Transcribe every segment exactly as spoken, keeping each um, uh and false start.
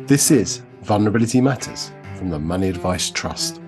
This is Vulnerability Matters from the Money Advice Trust.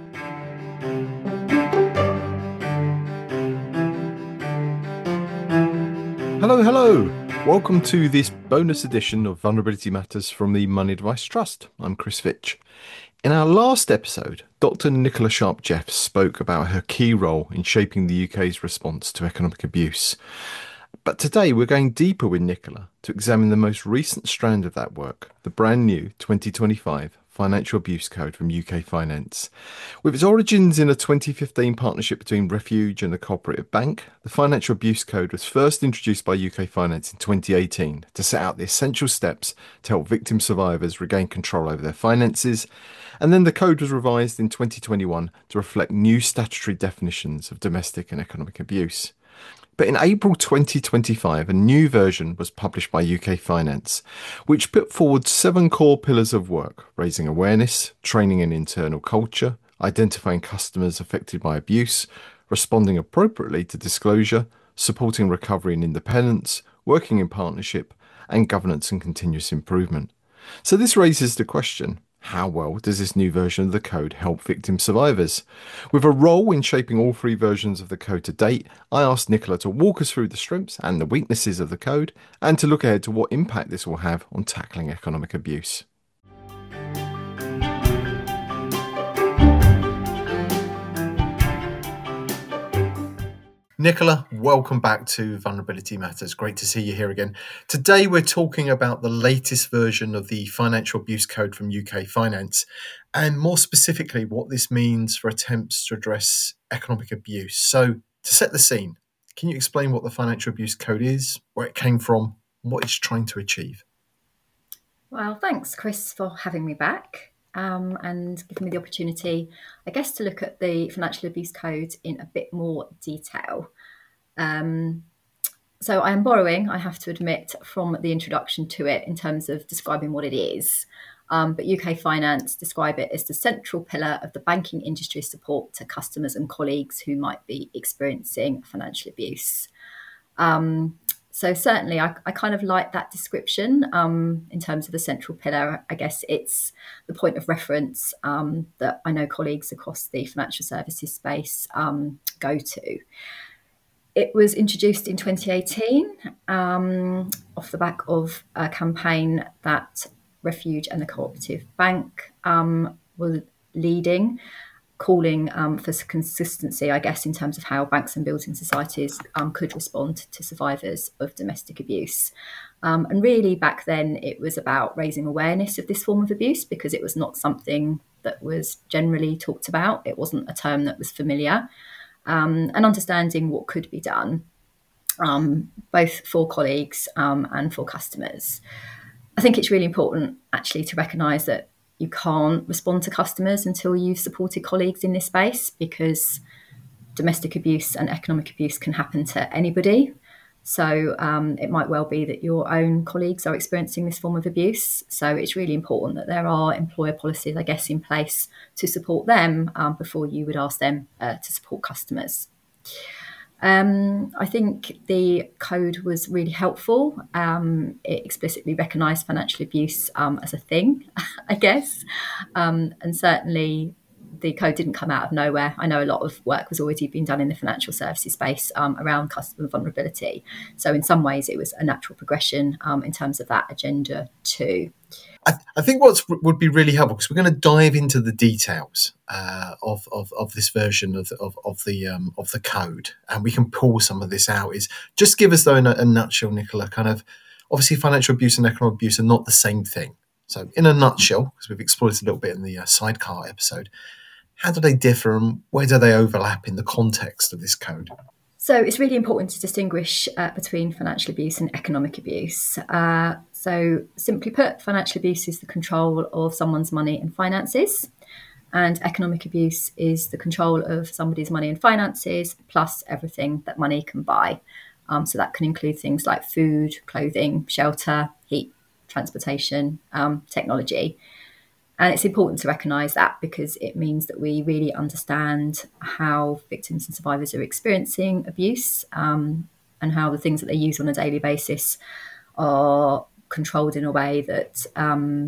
Hello, hello. Welcome to this bonus edition of Vulnerability Matters from the Money Advice Trust. I'm Chris Fitch. In our last episode, Doctor Nicola Sharp-Jeffs spoke about her key role in shaping the U K's response to economic abuse. But today we're going deeper with Nicola to examine the most recent strand of that work, the brand new twenty twenty-five Financial Abuse Code from U K Finance. With its origins in a twenty fifteen partnership between Refuge and the Cooperative Bank, the Financial Abuse Code was first introduced by U K Finance in twenty eighteen to set out the essential steps to help victim survivors regain control over their finances, and then the code was revised in twenty twenty-one to reflect new statutory definitions of domestic and economic abuse. But in April twenty twenty-five, a new version was published by U K Finance, which put forward seven core pillars of work: raising awareness, training in internal culture, identifying customers affected by abuse, responding appropriately to disclosure, supporting recovery and independence, working in partnership, and governance and continuous improvement. So this raises the question: how well does this new version of the code help victim survivors? With a role in shaping all three versions of the code to date, I asked Nicola to walk us through the strengths and the weaknesses of the code and to look ahead to what impact this will have on tackling economic abuse. Nicola, welcome back to Vulnerability Matters. Great to see you here again. Today we're talking about the latest version of the Financial Abuse Code from U K Finance, and more specifically what this means for attempts to address economic abuse. So, to set the scene, can you explain what the Financial Abuse Code is, where it came from, and what it's trying to achieve? Well, thanks, Chris, for having me back. Um, and giving me the opportunity, I guess, to look at the Financial Abuse Code in a bit more detail. Um, so I am borrowing, I have to admit, from the introduction to it in terms of describing what it is. Um, but U K Finance describe it as the central pillar of the banking industry support to customers and colleagues who might be experiencing financial abuse. Um, So certainly I, I kind of like that description um, in terms of the central pillar. I guess it's the point of reference um, that I know colleagues across the financial services space um, go to. It was introduced in twenty eighteen um, off the back of a campaign that Refuge and the Cooperative Bank um, were leading, calling um, for consistency, I guess, in terms of how banks and building societies um, could respond to survivors of domestic abuse. Um, and really back then it was about raising awareness of this form of abuse because it was not something that was generally talked about. It wasn't a term that was familiar, um, and understanding what could be done, um, both for colleagues um, and for customers. I think it's really important actually to recognise that you can't respond to customers until you've supported colleagues in this space, because domestic abuse and economic abuse can happen to anybody. So um, it might well be that your own colleagues are experiencing this form of abuse. So it's really important that there are employer policies, I guess, in place to support them um, before you would ask them uh, to support customers. Um, I think the code was really helpful. Um, it explicitly recognised financial abuse um, as a thing, I guess. Um, and certainly the code didn't come out of nowhere. I know a lot of work was already being done in the financial services space um, around customer vulnerability. So in some ways it was a natural progression um, in terms of that agenda too. I, I think what would be really helpful, because we're going to dive into the details uh, of, of of this version of of, of the um, of the code, and we can pull some of this out. Is just give us, though, in a, a nutshell, Nicola. Kind of, obviously, financial abuse and economic abuse are not the same thing. So, in a nutshell, because we've explored this a little bit in the uh, sidecar episode, how do they differ, and where do they overlap in the context of this code? So it's really important to distinguish uh, between financial abuse and economic abuse. Uh, so simply put, financial abuse is the control of someone's money and finances, and economic abuse is the control of somebody's money and finances plus everything that money can buy. Um, so that can include things like food, clothing, shelter, heat, transportation, um, technology. And it's important to recognise that, because it means that we really understand how victims and survivors are experiencing abuse, um, and how the things that they use on a daily basis are controlled in a way that um,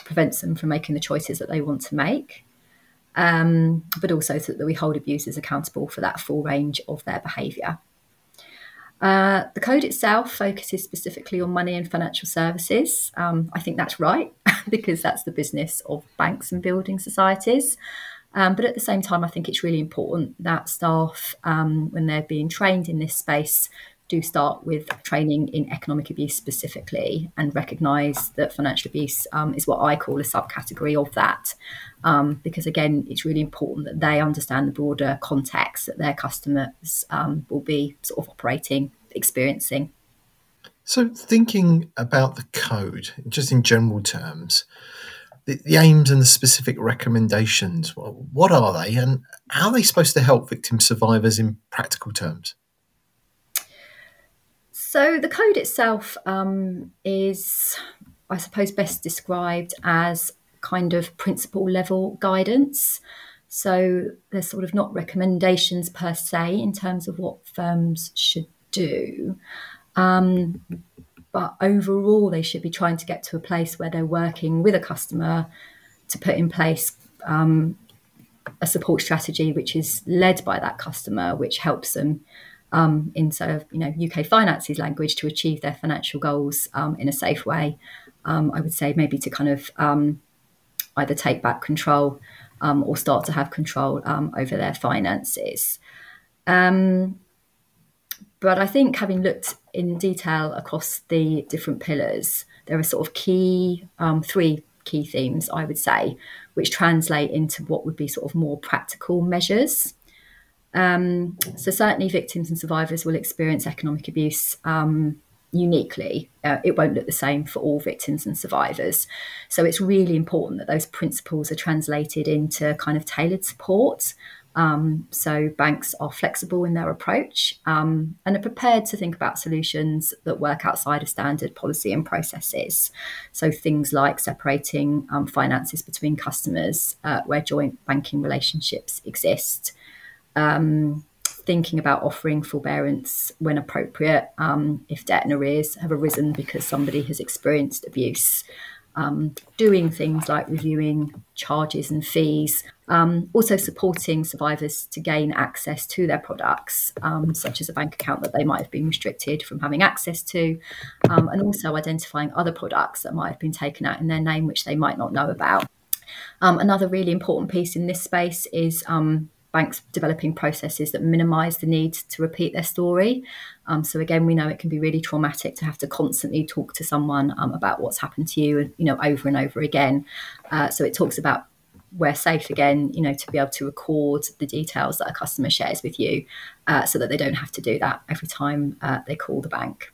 prevents them from making the choices that they want to make, um, but also so that we hold abusers accountable for that full range of their behaviour. Uh, the code itself focuses specifically on money and financial services. Um, I think that's right, because that's the business of banks and building societies. Um, but at the same time, I think it's really important that staff, um, when they're being trained in this space, do start with training in economic abuse specifically, and recognise that financial abuse um, is what I call a subcategory of that. Um, because again, it's really important that they understand the broader context that their customers um, will be sort of operating, experiencing. So thinking about the code, just in general terms, the, the aims and the specific recommendations, what are they, and how are they supposed to help victim survivors in practical terms? So the code itself um, is, I suppose, best described as kind of principle level guidance. So there's sort of not recommendations per se in terms of what firms should do. Um, but overall, they should be trying to get to a place where they're working with a customer to put in place um, a support strategy which is led by that customer, which helps them um, in sort of, you know, U K Finance's language, to achieve their financial goals um, in a safe way. Um, I would say maybe to kind of um, either take back control um, or start to have control um, over their finances. Um, but I think, having looked in detail across the different pillars, there are sort of key, um, three key themes, I would say, which translate into what would be sort of more practical measures. Um, so certainly victims and survivors will experience economic abuse um, uniquely. Uh, it won't look the same for all victims and survivors. So it's really important that those principles are translated into kind of tailored support. Um, so banks are flexible in their approach um, and are prepared to think about solutions that work outside of standard policy and processes. So things like separating um, finances between customers uh, where joint banking relationships exist. Um, thinking about offering forbearance when appropriate um, if debt and arrears have arisen because somebody has experienced abuse. Um, doing things like reviewing charges and fees. Um, also supporting survivors to gain access to their products, um, such as a bank account that they might have been restricted from having access to, um, and also identifying other products that might have been taken out in their name which they might not know about. Um, another really important piece in this space is um, banks developing processes that minimise the need to repeat their story. Um, so again, we know it can be really traumatic to have to constantly talk to someone um, about what's happened to you, you know, over and over again. Uh, so it talks about where safe, again, you know, to be able to record the details that a customer shares with you uh, so that they don't have to do that every time uh, they call the bank.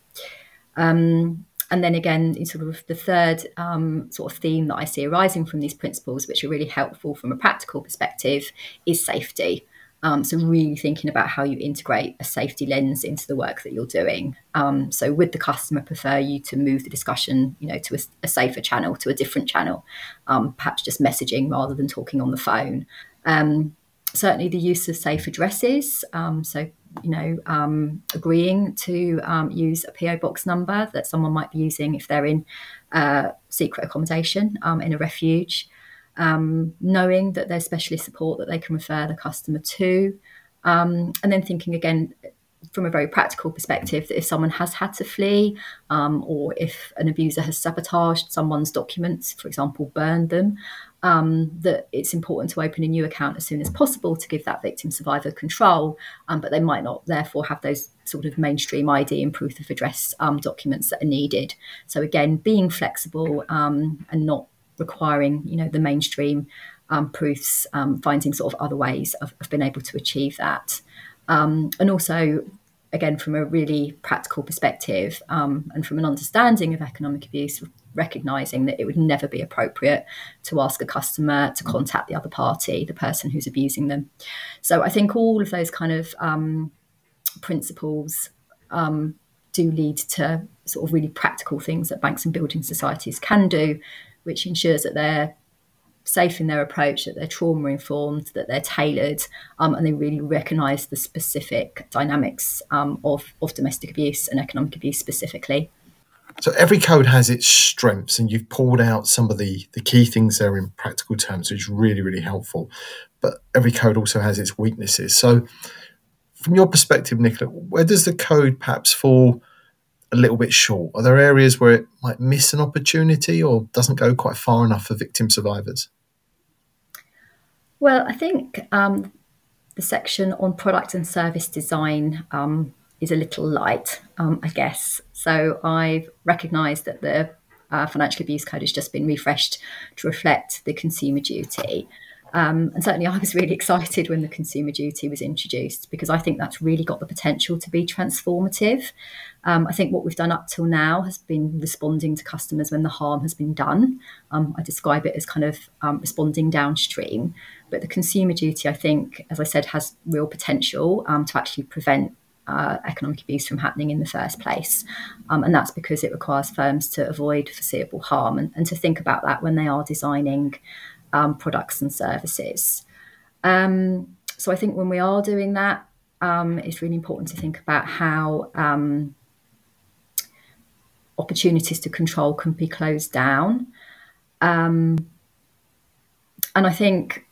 Um, And then again, in sort of the third um, sort of theme that I see arising from these principles, which are really helpful from a practical perspective, is safety. Um, so really thinking about how you integrate a safety lens into the work that you're doing. Um, so would the customer prefer you to move the discussion, you know, to a, a safer channel, to a different channel, um, perhaps just messaging rather than talking on the phone? Um, certainly the use of safe addresses. Um, so you know, um, agreeing to um, use a P O box number that someone might be using if they're in uh, secret accommodation um, in a refuge, um, knowing that there's specialist support that they can refer the customer to, um, and then thinking again from a very practical perspective that if someone has had to flee um, or if an abuser has sabotaged someone's documents, for example, burned them, Um, that it's important to open a new account as soon as possible to give that victim survivor control, um, but they might not therefore have those sort of mainstream I D and proof of address um, documents that are needed. So again, being flexible um, and not requiring, you know, the mainstream um, proofs, um, finding sort of other ways of, of being able to achieve that. Um, and also, again, from a really practical perspective um, and from an understanding of economic abuse, recognising that it would never be appropriate to ask a customer to contact the other party, the person who's abusing them. So I think all of those kind of um, principles um, do lead to sort of really practical things that banks and building societies can do, which ensures that they're safe in their approach, that they're trauma informed, that they're tailored, um, and they really recognise the specific dynamics um, of, of domestic abuse and economic abuse specifically. So every code has its strengths, and you've pulled out some of the, the key things there in practical terms, which is really, really helpful. But every code also has its weaknesses. So from your perspective, Nicola, where does the code perhaps fall a little bit short? Are there areas where it might miss an opportunity or doesn't go quite far enough for victim survivors? Well, I think um, the section on product and service design um, is a little light, um, I guess. So I've recognised that the uh, Financial Abuse Code has just been refreshed to reflect the Consumer Duty. Um, and certainly I was really excited when the Consumer Duty was introduced, because I think that's really got the potential to be transformative. Um, I think what we've done up till now has been responding to customers when the harm has been done. Um, I describe it as kind of um, responding downstream. But the Consumer Duty, I think, as I said, has real potential um, to actually prevent uh, economic abuse from happening in the first place. Um, and that's because it requires firms to avoid foreseeable harm and, and to think about that when they are designing um, products and services. Um, so I think when we are doing that, um, it's really important to think about how um, opportunities to control can be closed down. Um, and I think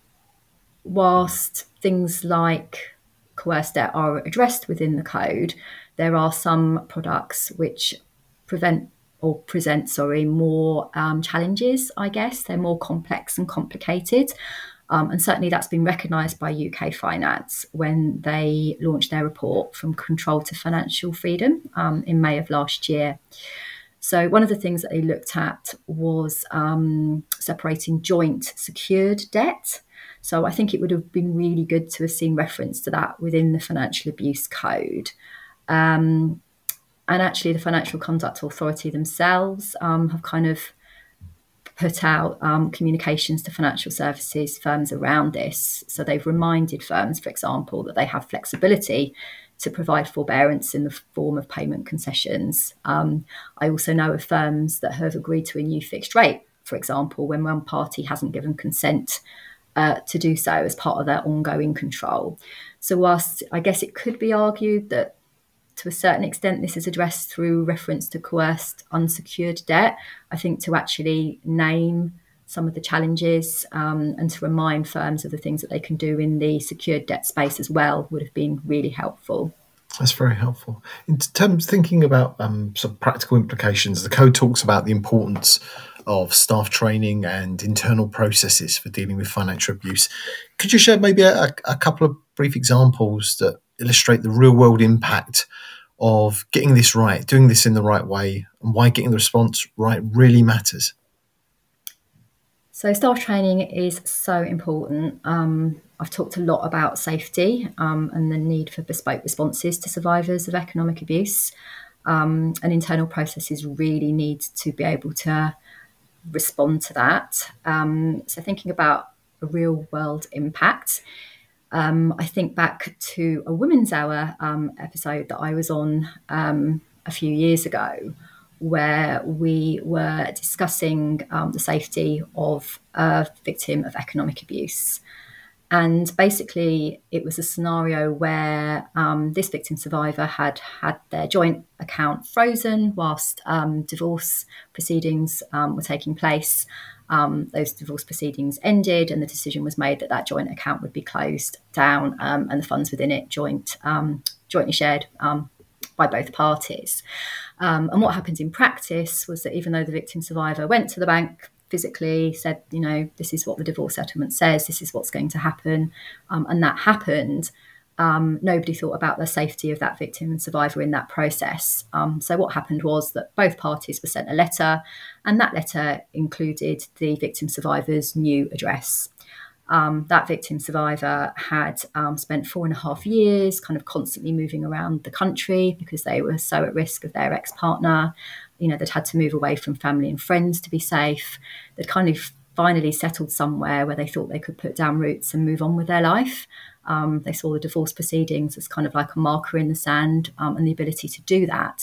whilst things like coerced debt are addressed within the code, there are some products which prevent or present, sorry, more um, challenges, I guess. They're more complex and complicated. Um, and certainly that's been recognised by U K Finance when they launched their report From Control to Financial Freedom um, in May of last year. So one of the things that they looked at was um, separating joint secured debt. So I think it would have been really good to have seen reference to that within the Financial Abuse Code. Um, and actually the Financial Conduct Authority themselves um, have kind of put out um, communications to financial services firms around this. So they've reminded firms, for example, that they have flexibility to provide forbearance in the form of payment concessions. Um, I also know of firms that have agreed to a new fixed rate, for example, when one party hasn't given consent uh, to do so as part of their ongoing control. So whilst I guess it could be argued that to a certain extent this is addressed through reference to coerced unsecured debt, I think to actually name some of the challenges um, and to remind firms of the things that they can do in the secured debt space as well would have been really helpful. That's very helpful. In terms of thinking about um, some practical implications, the code talks about the importance of staff training and internal processes for dealing with financial abuse. Could you share maybe a, a couple of brief examples that illustrate the real world impact of getting this right, doing this in the right way, and why getting the response right really matters? So staff training is so important. Um, I've talked a lot about safety um, and the need for bespoke responses to survivors of economic abuse. Um, and internal processes really need to be able to respond to that. Um, so thinking about a real world impact, um, I think back to a Women's Hour um, episode that I was on um, a few years ago, where we were discussing um, the safety of a victim of economic abuse. And basically, it was a scenario where um, this victim survivor had had their joint account frozen whilst um, divorce proceedings um, were taking place. Um, those divorce proceedings ended, and the decision was made that that joint account would be closed down um, and the funds within it joint um, jointly shared um, by both parties. Um, and what happened in practice was that even though the victim survivor went to the bank physically, said, you know, this is what the divorce settlement says, this is what's going to happen, um, and that happened, um, nobody thought about the safety of that victim and survivor in that process. Um, so what happened was that both parties were sent a letter, and that letter included the victim survivor's new address. Um, that victim survivor had um, spent four and a half years kind of constantly moving around the country because they were so at risk of their ex-partner. You know, they'd had to move away from family and friends to be safe. They'd kind of finally settled somewhere where they thought they could put down roots and move on with their life. Um, they saw the divorce proceedings as kind of like a marker in the sand um, and the ability to do that.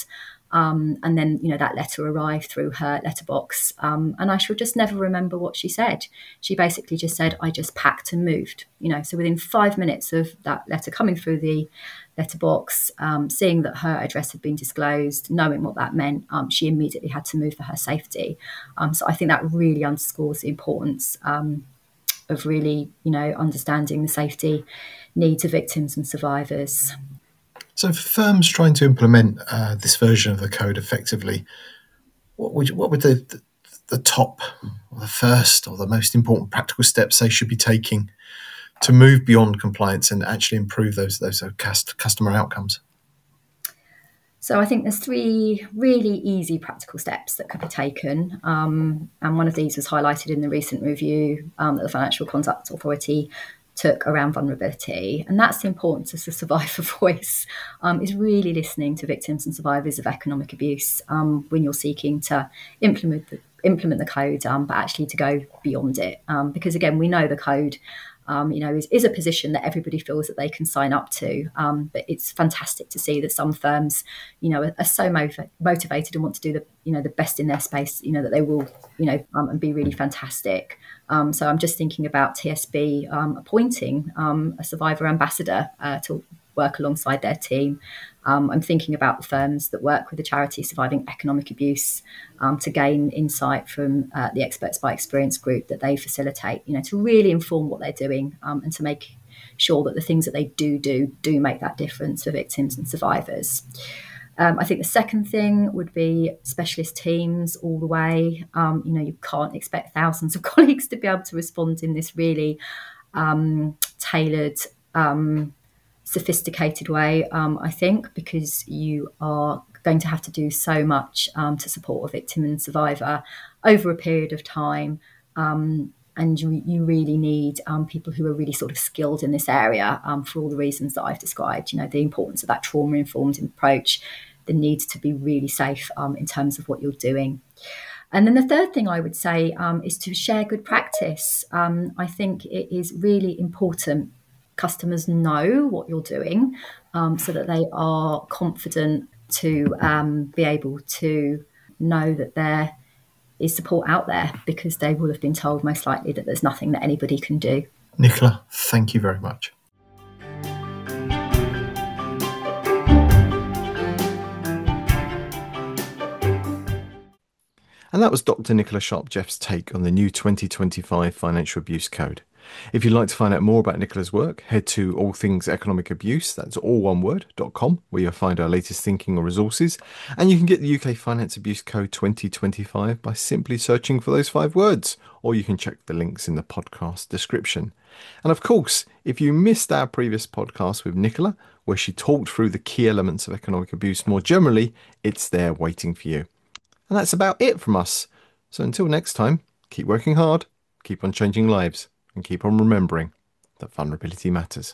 Um, and then, you know, that letter arrived through her letterbox. Um, and I shall just never remember what she said. She basically just said, I just packed and moved, you know. So within five minutes of that letter coming through the letterbox, um, seeing that her address had been disclosed, knowing what that meant, um, she immediately had to move for her safety. Um, so I think that really underscores the importance um, of really, you know, understanding the safety needs of victims and survivors. So for firms trying to implement uh, this version of the code effectively, what would, what would the, the, the top or the first or the most important practical steps they should be taking to move beyond compliance and actually improve those those customer outcomes? So I think there's three really easy practical steps that could be taken. Um, and one of these was highlighted in the recent review um, that the Financial Conduct Authority took around vulnerability. And that's the importance of the survivor voice, um, is really listening to victims and survivors of economic abuse um, when you're seeking to implement the, implement the code, um, but actually to go beyond it. Um, because again, we know the code Um, you know, is, is a position that everybody feels that they can sign up to. Um, but it's fantastic to see that some firms, you know, are, are so motiv- motivated and want to do the, you know, the best in their space, you know, that they will, you know, um, and be really fantastic. Um, so I'm just thinking about T S B um, appointing um, a survivor ambassador uh, to work alongside their team. Um, I'm thinking about the firms that work with the charity Surviving Economic Abuse um, to gain insight from uh, the Experts by Experience group that they facilitate, you know, to really inform what they're doing um, and to make sure that the things that they do do do make that difference for victims and survivors. Um, I think the second thing would be specialist teams all the way. Um, you know, you can't expect thousands of colleagues to be able to respond in this really um, tailored um sophisticated way, um, I think, because you are going to have to do so much um, to support a victim and survivor over a period of time. Um, and you, you really need um, people who are really sort of skilled in this area um, for all the reasons that I've described, you know, the importance of that trauma-informed approach, the need to be really safe um, in terms of what you're doing. And then the third thing I would say um, is to share good practice. Um, I think it is really important customers know what you're doing um, so that they are confident to um, be able to know that there is support out there, because they will have been told most likely that there's nothing that anybody can do. Nicola, thank you very much. And that was Doctor Nicola Sharp-Jeff's take on the new twenty twenty-five Financial Abuse Code. If you'd like to find out more about Nicola's work, head to all things economic abuse, that's all one word, dot com, where you'll find our latest thinking or resources. And you can get the U K Finance Abuse Code twenty twenty-five by simply searching for those five words, or you can check the links in the podcast description. And of course, if you missed our previous podcast with Nicola, where she talked through the key elements of economic abuse more generally, it's there waiting for you. And that's about it from us. So until next time, keep working hard, keep on changing lives, and keep on remembering that vulnerability matters.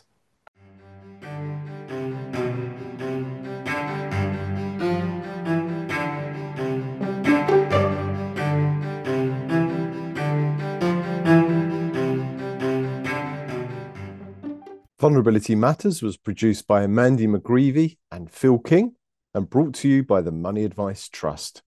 Vulnerability Matters was produced by Mandy McGreevy and Phil King and brought to you by the Money Advice Trust.